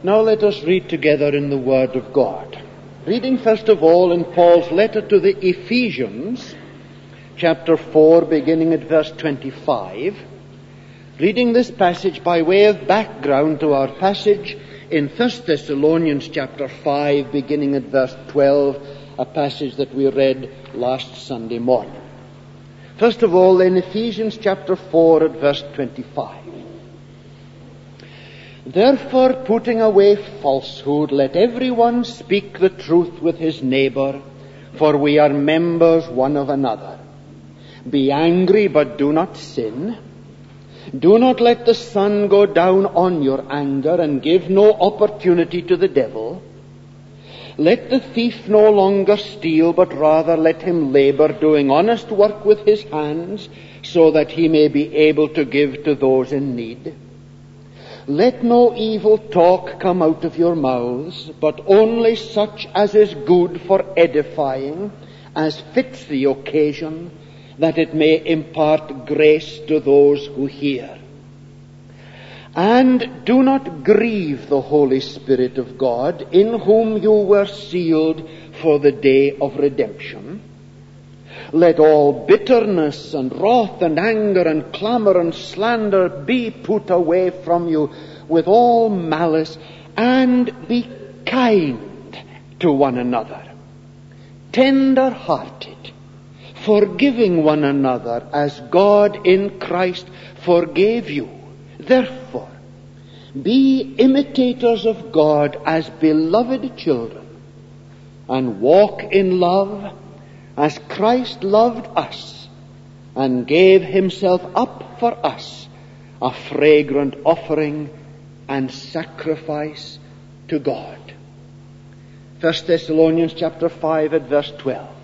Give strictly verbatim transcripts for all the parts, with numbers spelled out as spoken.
Now let us read together in the Word of God. Reading first of all in Paul's letter to the Ephesians, chapter four, beginning at verse twenty-five. Reading this passage by way of background to our passage in First Thessalonians chapter five, beginning at verse twelve, a passage that we read last Sunday morning. First of all, in Ephesians chapter four at verse twenty-five. Therefore, putting away falsehood, let everyone speak the truth with his neighbor, for we are members one of another. Be angry, but do not sin. Do not let the sun go down on your anger, and give no opportunity to the devil. Let the thief no longer steal, but rather let him labor, doing honest work with his hands, so that he may be able to give to those in need. Let no evil talk come out of your mouths, but only such as is good for edifying, as fits the occasion, that it may impart grace to those who hear. And do not grieve the Holy Spirit of God, in whom you were sealed for the day of redemption. Let all bitterness and wrath and anger and clamor and slander be put away from you with all malice, and be kind to one another, tender-hearted, forgiving one another as God in Christ forgave you. Therefore, be imitators of God as beloved children, and walk in love as Christ loved us and gave himself up for us, a fragrant offering and sacrifice to God. First Thessalonians chapter five at verse twelve.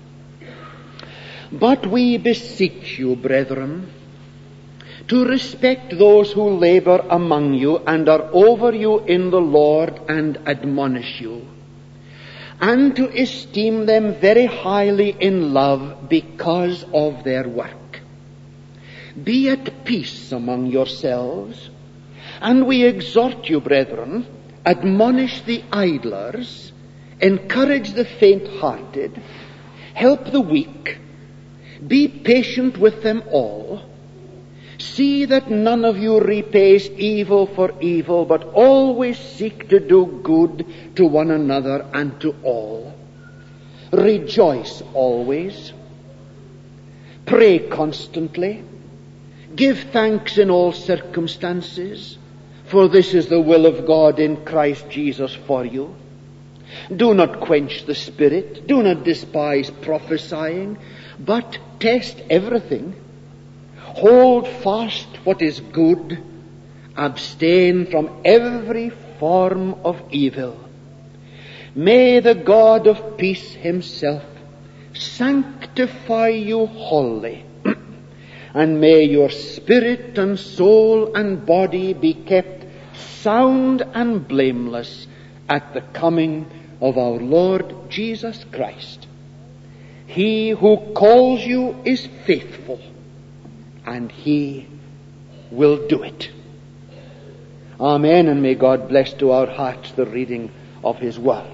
But we beseech you, brethren, to respect those who labor among you and are over you in the Lord and admonish you, and to esteem them very highly in love because of their work. Be at peace among yourselves, and we exhort you, brethren, admonish the idlers, encourage the faint-hearted, help the weak, be patient with them all. See that none of you repays evil for evil, but always seek to do good to one another and to all. Rejoice always. Pray constantly. Give thanks in all circumstances, for this is the will of God in Christ Jesus for you. Do not quench the Spirit. Do not despise prophesying, but test everything. Hold fast what is good. Abstain from every form of evil. May the God of peace himself sanctify you wholly, and may your spirit and soul and body be kept sound and blameless at the coming of our Lord Jesus Christ. He who calls you is faithful, and he will do it. Amen, and may God bless to our hearts the reading of his word.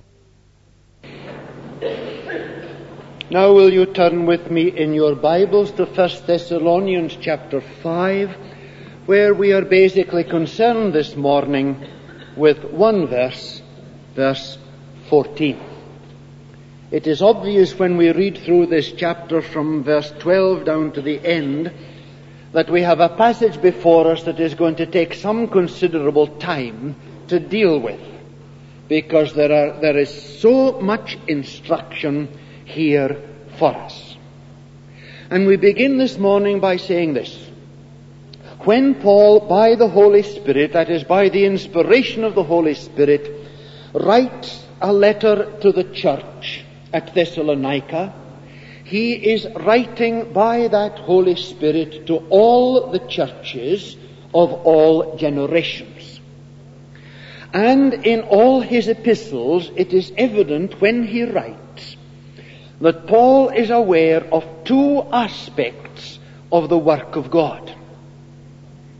Now will you turn with me in your Bibles to First Thessalonians chapter five, where we are basically concerned this morning with one verse, verse fourteen. It is obvious when we read through this chapter from verse twelve down to the end that we have a passage before us that is going to take some considerable time to deal with, because there are there is so much instruction here for us. And we begin this morning by saying this. When Paul, by the Holy Spirit, that is, by the inspiration of the Holy Spirit, writes a letter to the church at Thessalonica, he is writing by that Holy Spirit to all the churches of all generations. And in all his epistles, it is evident when he writes that Paul is aware of two aspects of the work of God.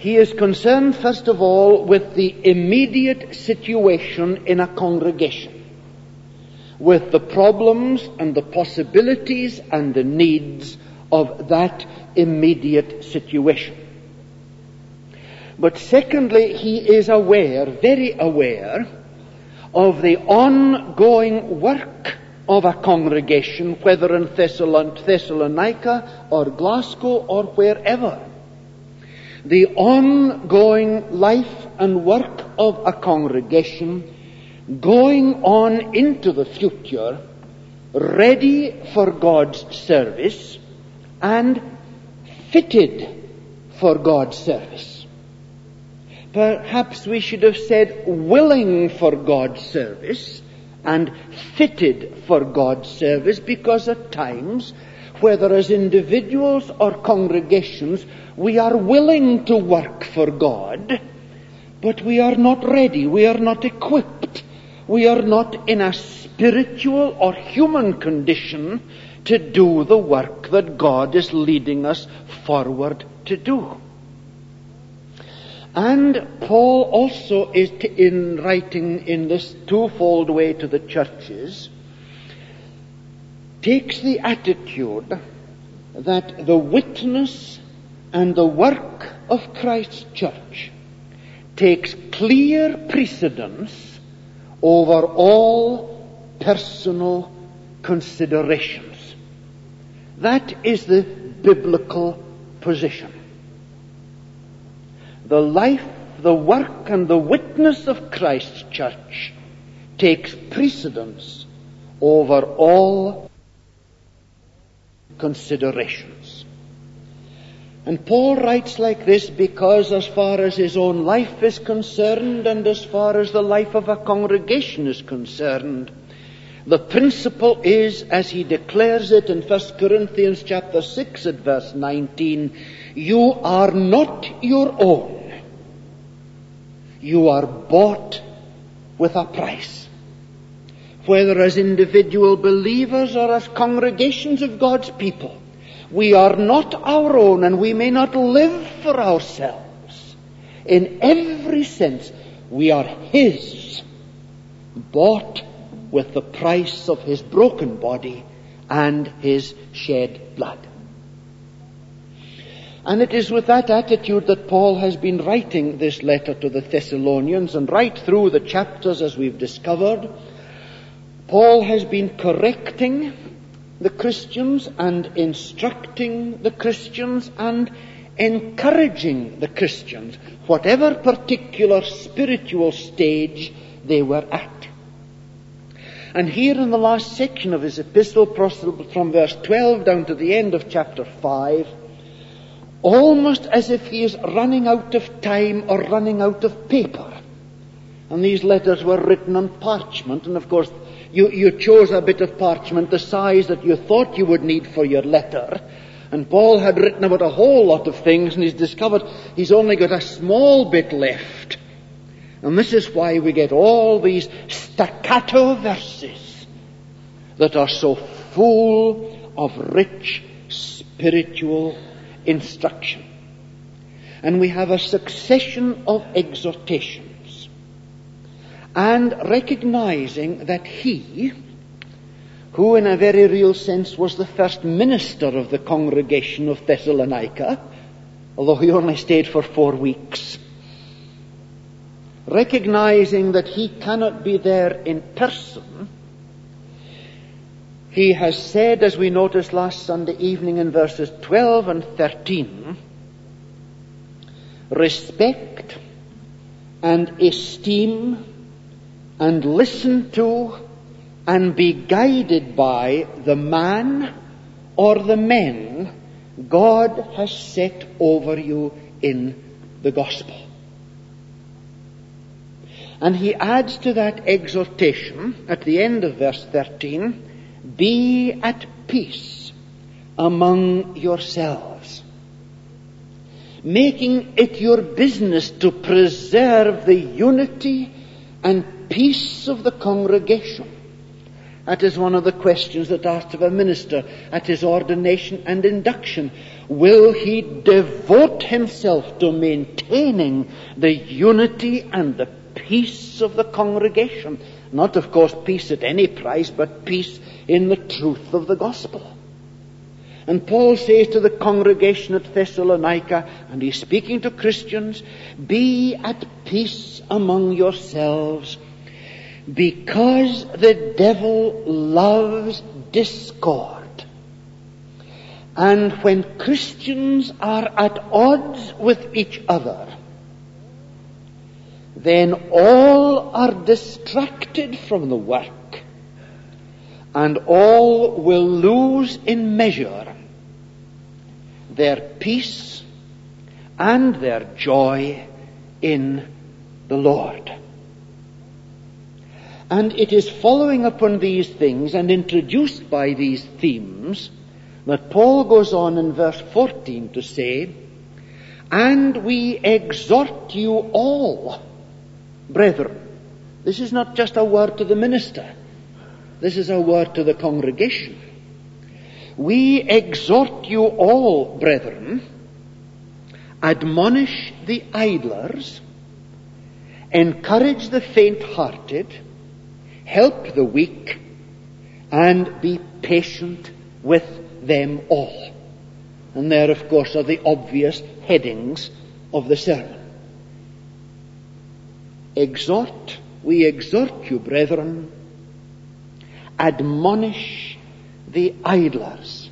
He is concerned, first of all, with the immediate situation in a congregation, with the problems and the possibilities and the needs of that immediate situation. But secondly, he is aware, very aware, of the ongoing work of a congregation, whether in Thessalonica or Glasgow or wherever. The ongoing life and work of a congregation going on into the future, ready for God's service and fitted for God's service. Perhaps we should have said willing for God's service and fitted for God's service, because at times, whether as individuals or congregations, we are willing to work for God, but we are not ready, we are not equipped, we are not in a spiritual or human condition to do the work that God is leading us forward to do. And Paul also is t- in writing in this twofold way to the churches, takes the attitude that the witness and the work of Christ's church takes clear precedence over all personal considerations. That is the biblical position. The life, the work, and the witness of Christ's church takes precedence over all considerations. And Paul writes like this because as far as his own life is concerned and as far as the life of a congregation is concerned, the principle is, as he declares it in First Corinthians chapter six at verse nineteen, you are not your own. You are bought with a price. Whether as individual believers or as congregations of God's people, we are not our own and we may not live for ourselves. In every sense, we are His, bought with the price of His broken body and His shed blood. And it is with that attitude that Paul has been writing this letter to the Thessalonians, and right through the chapters, as we've discovered, Paul has been correcting the Christians and instructing the Christians and encouraging the Christians, whatever particular spiritual stage they were at. And here in the last section of his epistle, from verse twelve down to the end of chapter five, almost as if he is running out of time or running out of paper. And these letters were written on parchment, and of course you, you chose a bit of parchment the size that you thought you would need for your letter. And Paul had written about a whole lot of things, and he's discovered he's only got a small bit left. And this is why we get all these staccato verses that are so full of rich spiritual instruction. And we have a succession of exhortations. And recognizing that he, who in a very real sense was the first minister of the congregation of Thessalonica, although he only stayed for four weeks, recognizing that he cannot be there in person, he has said, as we noticed last Sunday evening in verses twelve and thirteen, respect and esteem and listen to and be guided by the man or the men God has set over you in the gospel. And he adds to that exhortation at the end of verse thirteen, be at peace among yourselves, making it your business to preserve the unity and peace of the congregation That is one of the questions that asked of a minister at his ordination and induction. Will he devote himself to maintaining the unity and the peace of the congregation? Not, of course, peace at any price, but peace in the truth of the gospel. And Paul says to the congregation at Thessalonica, and he's speaking to Christians, be at peace among yourselves, because the devil loves discord. And when Christians are at odds with each other, then all are distracted from the work, and all will lose in measure their peace and their joy in the Lord. And it is following upon these things and introduced by these themes that Paul goes on in verse fourteen to say, and we exhort you all, brethren. This is not just a word to the minister. This is a word to the congregation. We exhort you all, brethren, admonish the idlers, encourage the faint-hearted, help the weak, and be patient with them all. And there, of course, are the obvious headings of the sermon. Exhort, we exhort you, brethren, admonish the idlers.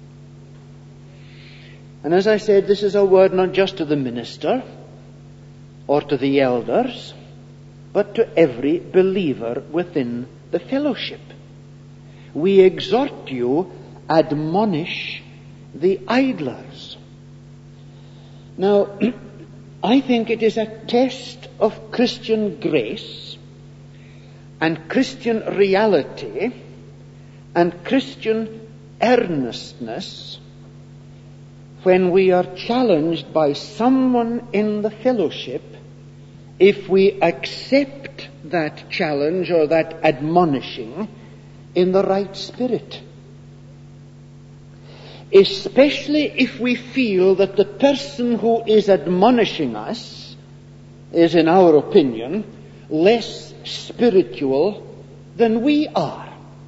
And as I said, this is a word not just to the minister or to the elders, but to every believer within the fellowship. We exhort you, admonish the idlers. Now, I think it is a test of Christian grace and Christian reality and Christian earnestness when we are challenged by someone in the fellowship, if we accept that challenge or that admonishing in the right spirit. Especially if we feel that the person who is admonishing us is, in our opinion, less spiritual than we are.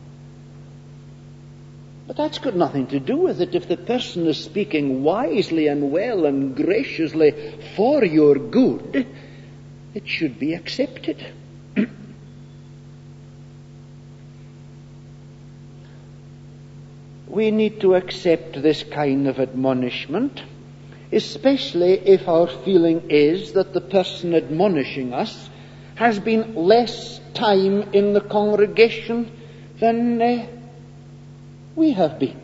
But that's got nothing to do with it. If the person is speaking wisely and well and graciously for your good, it should be accepted. We need to accept this kind of admonishment, especially if our feeling is that the person admonishing us has been less time in the congregation than uh, we have been.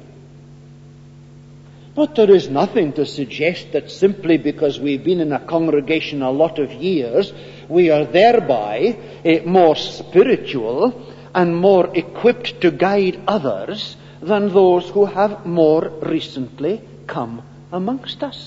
But there is nothing to suggest that simply because we've been in a congregation a lot of years, we are thereby uh, more spiritual and more equipped to guide others than those who have more recently come amongst us.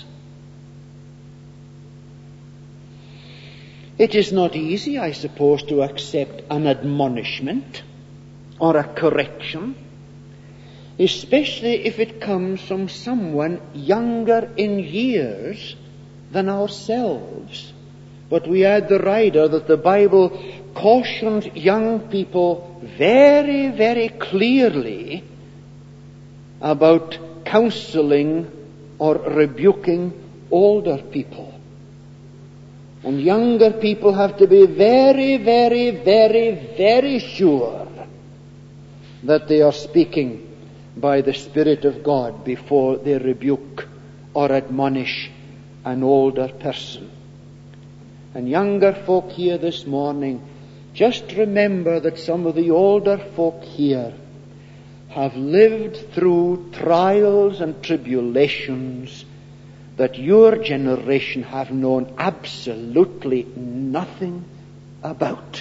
It is not easy, I suppose, to accept an admonishment or a correction, especially if it comes from someone younger in years than ourselves. But we add the rider that the Bible cautions young people very, very clearly about counseling or rebuking older people. And younger people have to be very, very, very, very sure that they are speaking by the Spirit of God before they rebuke or admonish an older person. And younger folk here this morning, just remember that some of the older folk here have lived through trials and tribulations that your generation have known absolutely nothing about.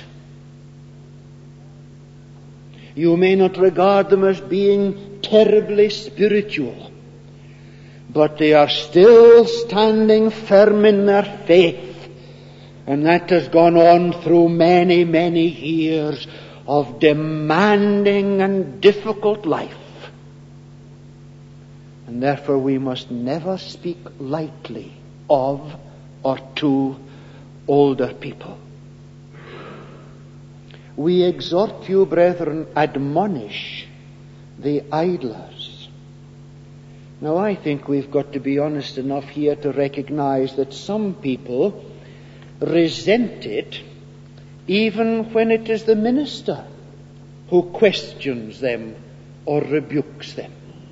You may not regard them as being terribly spiritual, but they are still standing firm in their faith, and that has gone on through many, many years. of demanding and difficult life. And therefore we must never speak lightly of or to older people. We exhort you, brethren, admonish the idlers. Now I think we've got to be honest enough here to recognize that some people resent it even when it is the minister who questions them or rebukes them.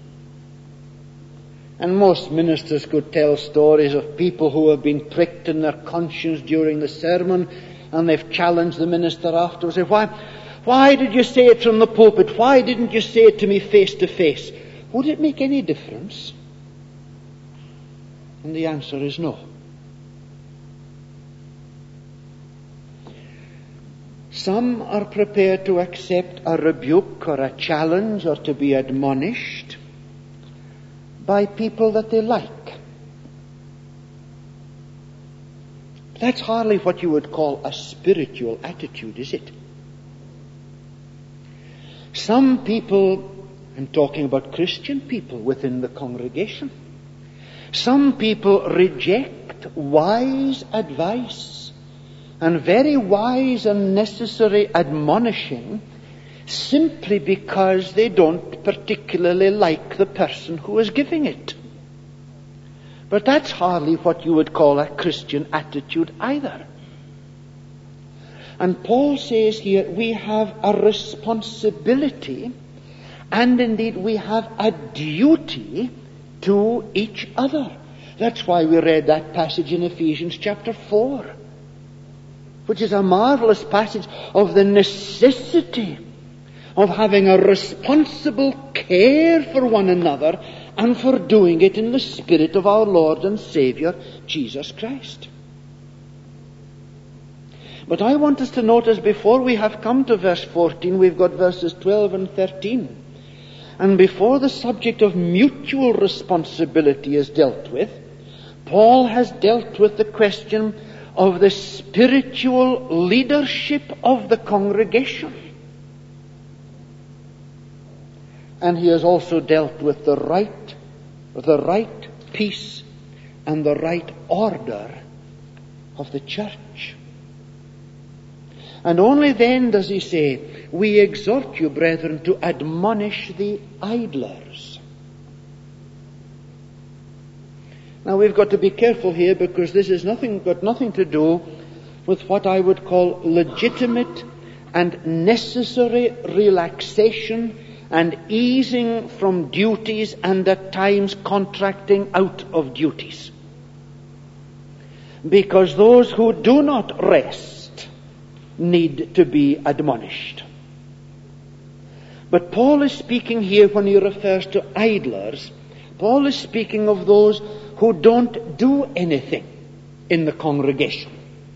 And most ministers could tell stories of people who have been pricked in their conscience during the sermon, and they've challenged the minister afterwards. Say, why, why did you say it from the pulpit? Why didn't you say it to me face to face? Would it make any difference? And the answer is no. Some are prepared to accept a rebuke or a challenge or to be admonished by people that they like. That's hardly what you would call a spiritual attitude, is it? Some people, I'm talking about Christian people within the congregation, some people reject wise advice and very wise and necessary admonishing simply because they don't particularly like the person who is giving it. But that's hardly what you would call a Christian attitude either. And Paul says here, we have a responsibility, and indeed we have a duty to each other. That's why we read that passage in Ephesians chapter four, which is a marvelous passage of the necessity of having a responsible care for one another and for doing it in the Spirit of our Lord and Savior, Jesus Christ. But I want us to notice, before we have come to verse fourteen, we've got verses twelve and thirteen. And before the subject of mutual responsibility is dealt with, Paul has dealt with the question of the spiritual leadership of the congregation. And he has also dealt with the right, the right peace and the right order of the church. And only then does he say, we exhort you, brethren, to admonish the idlers. Now we've got to be careful here, because this has nothing, got nothing to do with what I would call legitimate and necessary relaxation and easing from duties, and at times contracting out of duties. Because those who do not rest need to be admonished. But Paul is speaking here, when he refers to idlers, Paul is speaking of those who don't do anything in the congregation.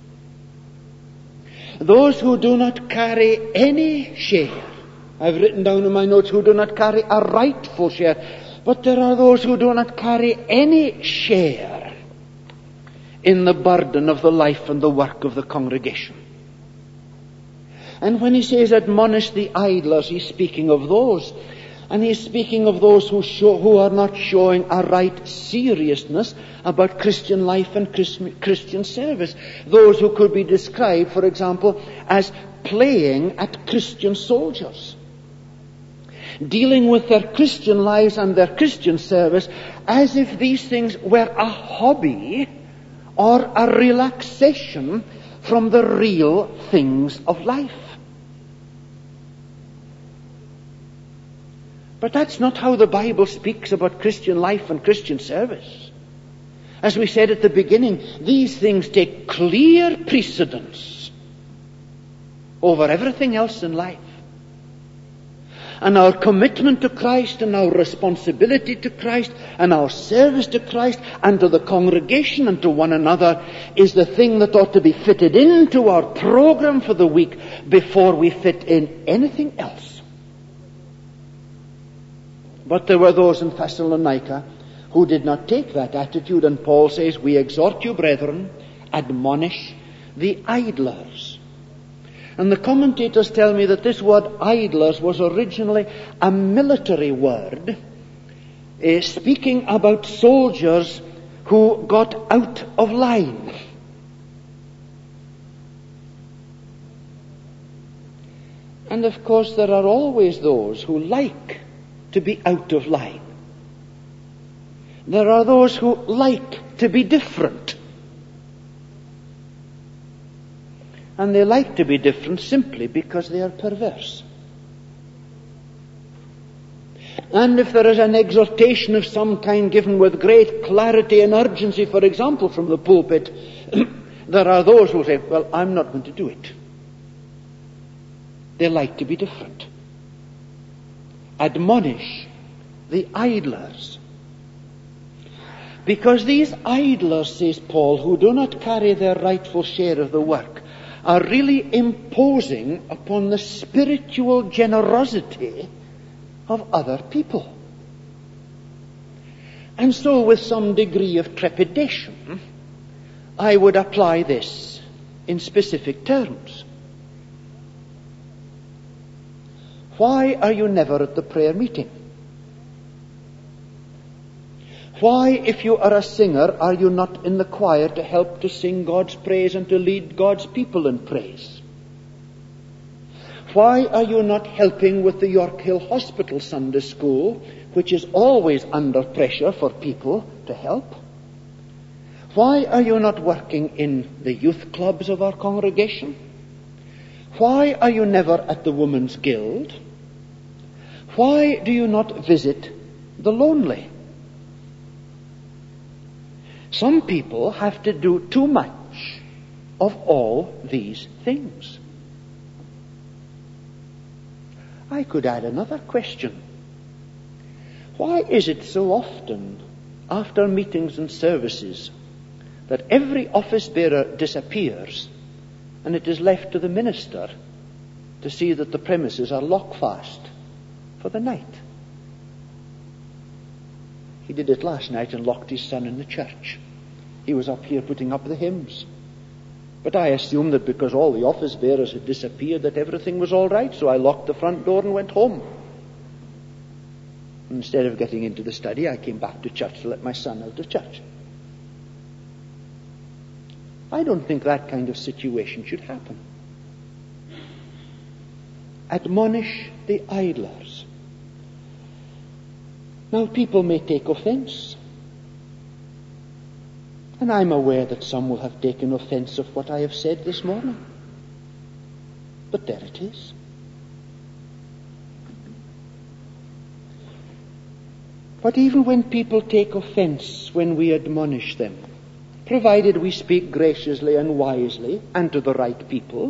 Those who do not carry any share. I've written down in my notes, who do not carry a rightful share. But there are those who do not carry any share in the burden of the life and the work of the congregation. And when he says admonish the idlers, he's speaking of those. And he's speaking of those who show, who are not showing a right seriousness about Christian life and Christian service. Those who could be described, for example, as playing at Christian soldiers. Dealing with their Christian lives and their Christian service as if these things were a hobby or a relaxation from the real things of life. But that's not how the Bible speaks about Christian life and Christian service. As we said at the beginning, these things take clear precedence over everything else in life. And our commitment to Christ and our responsibility to Christ and our service to Christ and to the congregation and to one another is the thing that ought to be fitted into our program for the week before we fit in anything else. But there were those in Thessalonica who did not take that attitude, and Paul says, we exhort you, brethren, admonish the idlers. And the commentators tell me that this word idlers was originally a military word, uh, speaking about soldiers who got out of line. And of course there are always those who like to be out of line. There are those who like to be different. And they like to be different simply because they are perverse. And if there is an exhortation of some kind given with great clarity and urgency, for example, from the pulpit, there are those who say, well, I'm not going to do it. They like to be different. Admonish the idlers. Because these idlers, says Paul, who do not carry their rightful share of the work, are really imposing upon the spiritual generosity of other people. And so, with some degree of trepidation, I would apply this in specific terms. Why are you never at the prayer meeting? Why, if you are a singer, are you not in the choir to help to sing God's praise and to lead God's people in praise? Why are you not helping with the York Hill Hospital Sunday School, which is always under pressure for people to help? Why are you not working in the youth clubs of our congregation? Why are you never at the Women's Guild? Why do you not visit the lonely? Some people have to do too much of all these things. I could add another question. Why is it so often, after meetings and services, that every office bearer disappears and it is left to the minister to see that the premises are lockfast for the night? He did it last night and locked his son in the church. He was up here putting up the hymns. But I assumed that because all the office bearers had disappeared that everything was all right, so I locked the front door and went home. Instead of getting into the study, I came back to church to let my son out of church. I don't think that kind of situation should happen. Admonish the idlers. Now, people may take offense. And I'm aware that some will have taken offense of what I have said this morning. But there it is. But even when people take offense when we admonish them, provided we speak graciously and wisely and to the right people,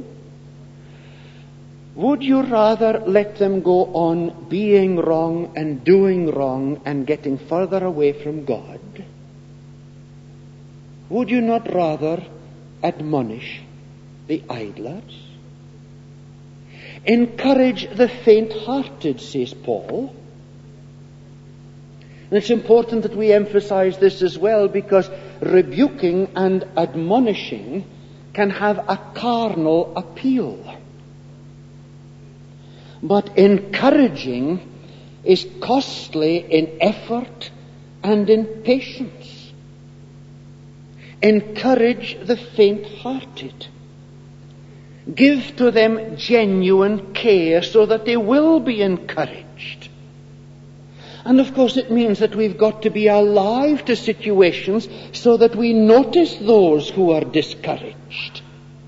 would you rather let them go on being wrong and doing wrong and getting further away from God? Would you not rather admonish the idlers? Encourage the faint-hearted, says Paul. And it's important that we emphasize this as well, because rebuking and admonishing can have a carnal appeal. But encouraging is costly in effort and in patience. Encourage the faint-hearted. Give to them genuine care so that they will be encouraged. And of course it means that we've got to be alive to situations so that we notice those who are discouraged.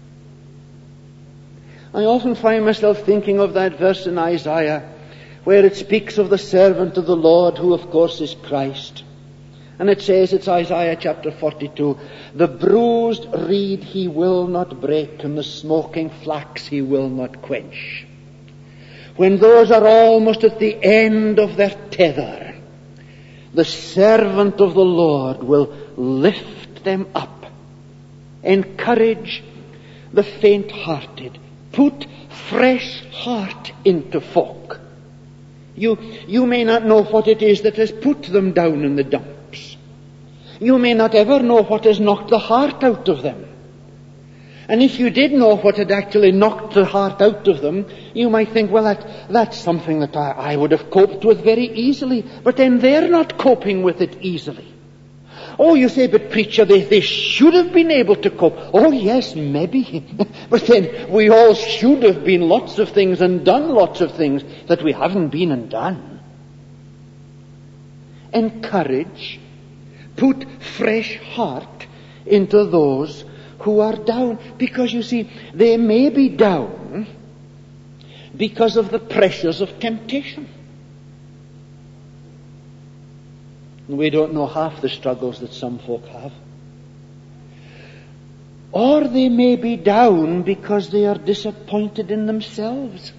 I often find myself thinking of that verse in Isaiah where it speaks of the servant of the Lord, who of course is Christ. And it says, it's Isaiah chapter forty-two, the bruised reed he will not break, and the smoking flax he will not quench. When those are almost at the end of their tether, the servant of the Lord will lift them up, encourage the faint-hearted, put fresh heart into folk. You, you may not know what it is that has put them down in the dumps. You may not ever know what has knocked the heart out of them. And if you did know what had actually knocked the heart out of them, you might think, well, that, that's something that I, I would have coped with very easily. But then they're not coping with it easily. Oh, you say, but preacher, they, they should have been able to cope. Oh, yes, maybe. But then we all should have been lots of things and done lots of things that we haven't been and done. Encourage, put fresh heart into those who are down. Because you see, they may be down because of the pressures of temptation. We don't know half the struggles that some folk have. Or they may be down because they are disappointed in themselves.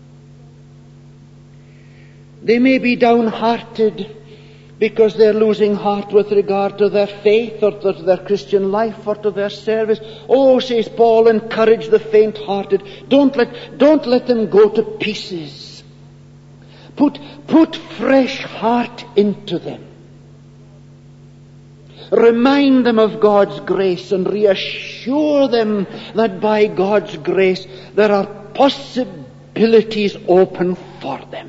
They may be downhearted because they're losing heart with regard to their faith or to their Christian life or to their service. Oh, says Paul, encourage the faint-hearted. Don't let, don't let them go to pieces. Put, put fresh heart into them. Remind them of God's grace and reassure them that by God's grace there are possibilities open for them.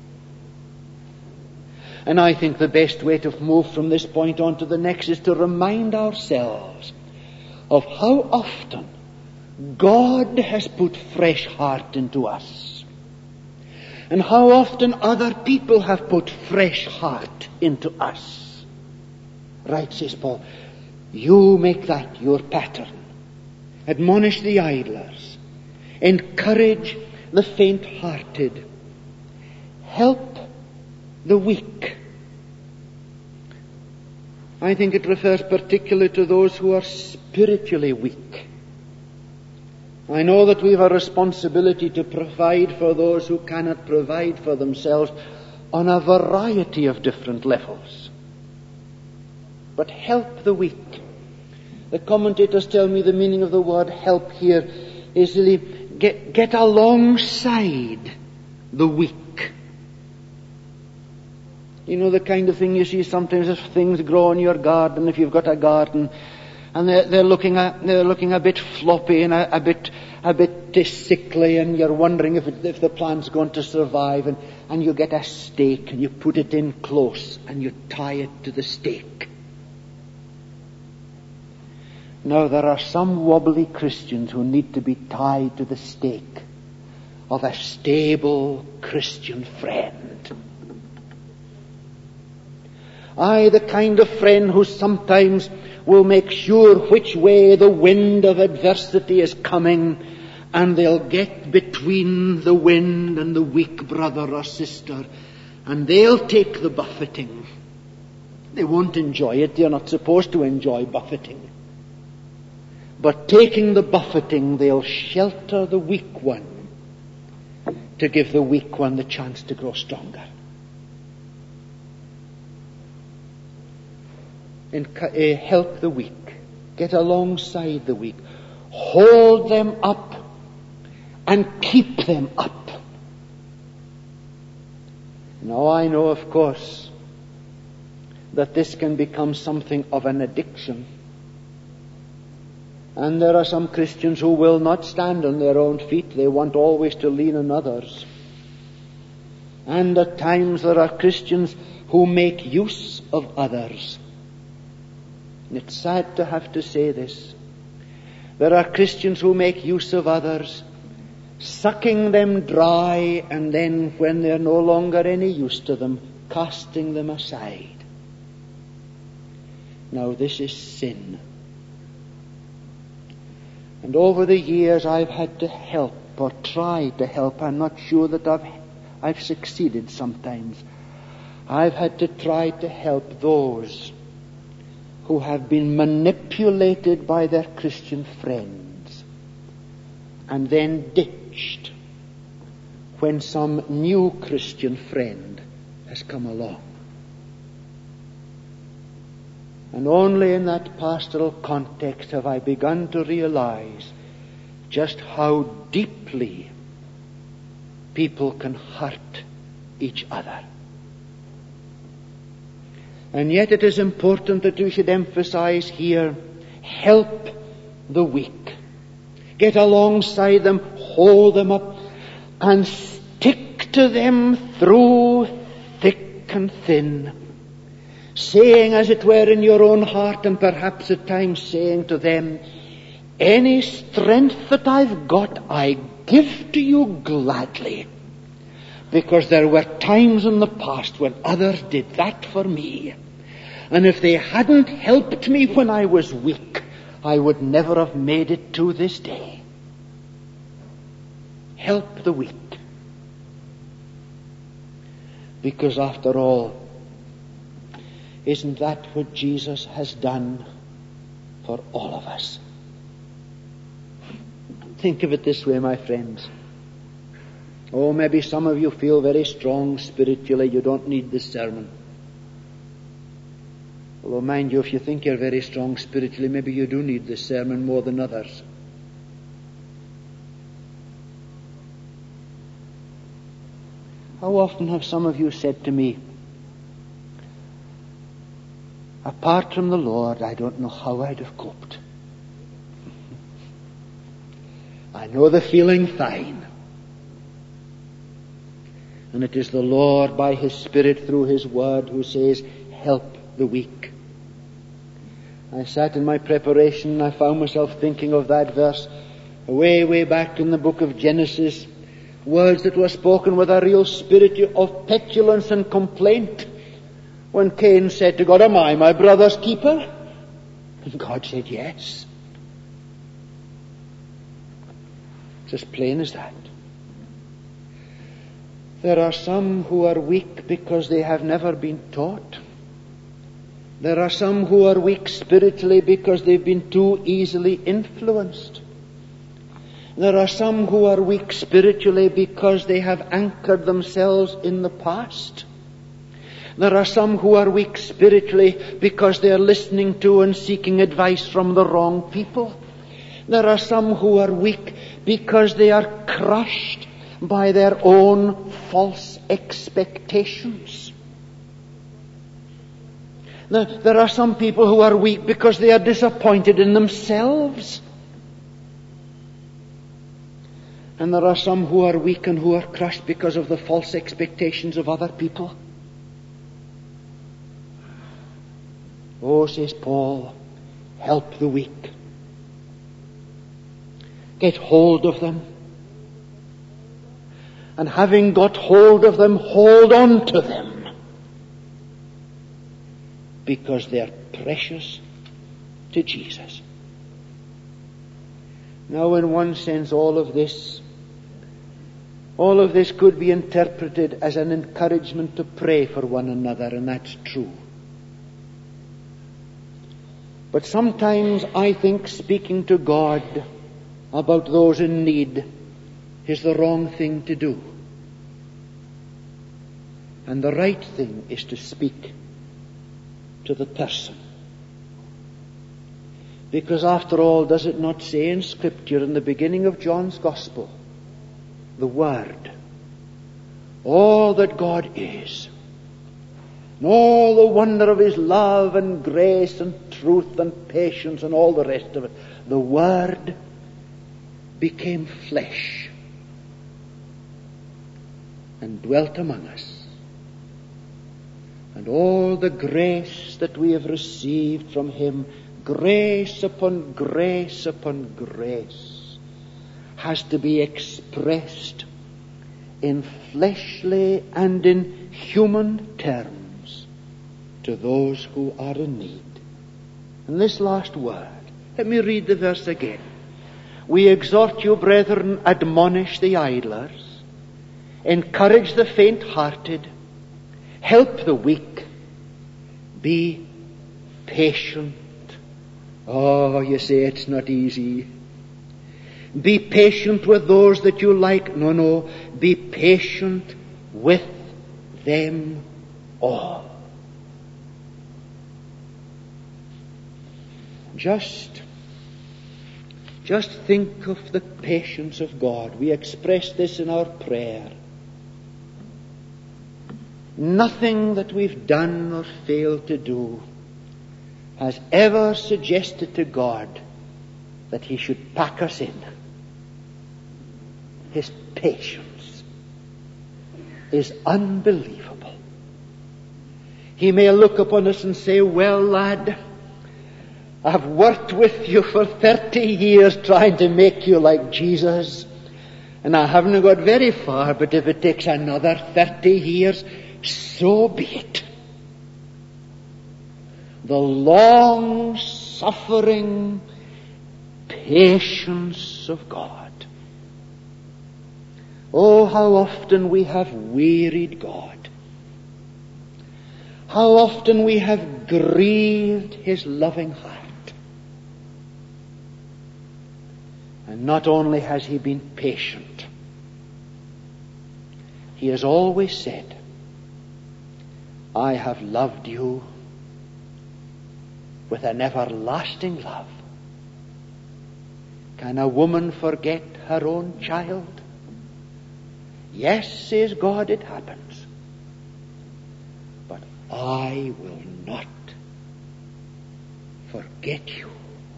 And I think the best way to move from this point on to the next is to remind ourselves of how often God has put fresh heart into us. And how often other people have put fresh heart into us. Right, says Paul, you make that your pattern. Admonish the idlers. Encourage the faint-hearted. Help the weak. I think it refers particularly to those who are spiritually weak. I know that we have a responsibility to provide for those who cannot provide for themselves on a variety of different levels. But help the weak. The commentators tell me the meaning of the word help here is really get, get alongside the weak. You know, the kind of thing you see sometimes as things grow in your garden, if you've got a garden, and they're, they're looking at, they're looking a bit floppy and a, a bit, a bit sickly, and you're wondering if it, if the plant's going to survive, and, and you get a stake and you put it in close and you tie it to the stake. Now, there are some wobbly Christians who need to be tied to the stake of a stable Christian friend. Aye, the kind of friend who sometimes will make sure which way the wind of adversity is coming, and they'll get between the wind and the weak brother or sister, and they'll take the buffeting. They won't enjoy it. They're not supposed to enjoy buffeting. But taking the buffeting, they'll shelter the weak one to give the weak one the chance to grow stronger. And uh, help the weak. Get alongside the weak. Hold them up and keep them up. Now, I know, of course, that this can become something of an addiction. And there are some Christians who will not stand on their own feet. They want always to lean on others. And at times there are Christians who make use of others. And it's sad to have to say this. There are Christians who make use of others, sucking them dry, and then when they're no longer any use to them, casting them aside. Now, this is sin. And over the years I've had to help or try to help. I'm not sure that I've, I've succeeded sometimes. I've had to try to help those who have been manipulated by their Christian friends and then ditched when some new Christian friend has come along. And only in that pastoral context have I begun to realize just how deeply people can hurt each other. And yet it is important that we should emphasize here, help the weak. Get alongside them, hold them up, and stick to them through thick and thin, saying, as it were, in your own heart, and perhaps at times saying to them, any strength that I've got, I give to you gladly, because there were times in the past when others did that for me. And if they hadn't helped me when I was weak, I would never have made it to this day. Help the weak. Because after all, isn't that what Jesus has done for all of us? Think of it this way, my friends. Oh, maybe some of you feel very strong spiritually. You don't need this sermon. Although, mind you, if you think you're very strong spiritually, maybe you do need this sermon more than others. How often have some of you said to me, apart from the Lord, I don't know how I'd have coped. I know the feeling fine. And it is the Lord by His Spirit through His Word who says, help the weak. I sat in my preparation and I found myself thinking of that verse way, way back in the book of Genesis. Words that were spoken with a real spirit of petulance and complaint. When Cain said to God, am I my brother's keeper? And God said, yes. It's as plain as that. There are some who are weak because they have never been taught. There are some who are weak spiritually because they've been too easily influenced. There are some who are weak spiritually because they have anchored themselves in the past. There are some who are weak spiritually because they are listening to and seeking advice from the wrong people. There are some who are weak because they are crushed by their own false expectations. There are some people who are weak because they are disappointed in themselves. And there are some who are weak and who are crushed because of the false expectations of other people. Oh, says Paul, help the weak. Get hold of them. And having got hold of them, hold on to them. Because they're precious to Jesus. Now, in one sense, all of this, all of this could be interpreted as an encouragement to pray for one another, and that's true. But sometimes I think speaking to God about those in need is the wrong thing to do. And the right thing is to speak to the person. Because after all, does it not say in Scripture in the beginning of John's Gospel, the Word, all that God is, and all the wonder of His love and grace and truth and patience and all the rest of it, the Word became flesh and dwelt among us. And all the grace that we have received from Him, grace upon grace upon grace, has to be expressed in fleshly and in human terms to those who are in need. And this last word, let me read the verse again. We exhort you, brethren, admonish the idlers, encourage the faint-hearted, help the weak, be patient. Oh, you say it's not easy. Be patient with those that you like. No, no. Be patient with them all. Just, just think of the patience of God. We express this in our prayer. Nothing that we've done or failed to do has ever suggested to God that He should pack us in. His patience is unbelievable. He may look upon us and say, well, lad, I've worked with you for thirty years trying to make you like Jesus, and I haven't got very far, but if it takes another thirty years, so be it. The long-suffering patience of God. Oh, how often we have wearied God. How often we have grieved His loving heart. And not only has He been patient, He has always said, I have loved you with an everlasting love. Can a woman forget her own child? Yes, says God, it happens. But I will not forget you.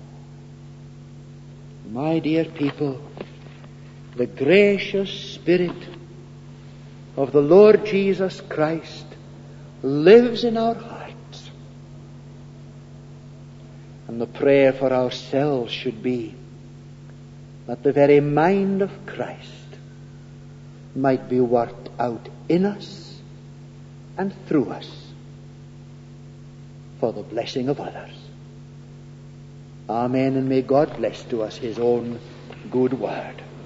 My dear people, the gracious Spirit of the Lord Jesus Christ lives in our hearts. And the prayer for ourselves should be that the very mind of Christ might be worked out in us and through us for the blessing of others. Amen, and may God bless to us His own good word.